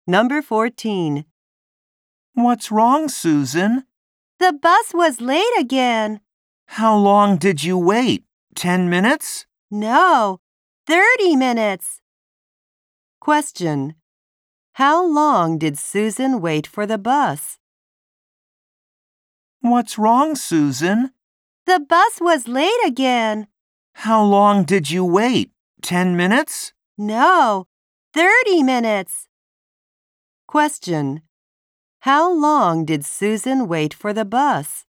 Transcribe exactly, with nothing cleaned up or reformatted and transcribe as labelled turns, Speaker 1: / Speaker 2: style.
Speaker 1: Number fourteen.
Speaker 2: What's wrong, Susan?
Speaker 1: The bus was late again.
Speaker 2: How long did you wait? Ten minutes?
Speaker 1: No, thirty minutes. Question. How long did Susan wait for the bus?
Speaker 2: What's wrong, Susan?
Speaker 1: The bus was late again.
Speaker 2: How long did you wait? Ten minutes?
Speaker 1: No, thirty minutes. Question. How long did Susan wait for the bus?